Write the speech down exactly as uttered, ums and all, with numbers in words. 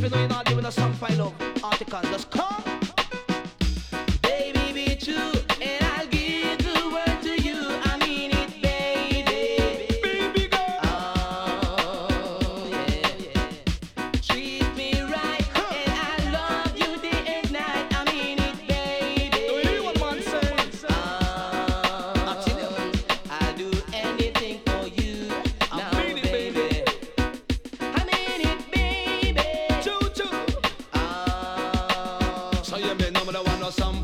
you know you're not doing a some file of article, just come. Baby, be true, and I'll give the word to you. I mean it, baby. Baby girl. Oh, yeah, yeah. Treat me right, huh. And I love you day and night. I mean it, baby. Do you hear what man says? Oh, I'll do anything for you. I now, mean it, baby. baby. I mean it, baby. Choo choo. Oh. So you may know me the one or some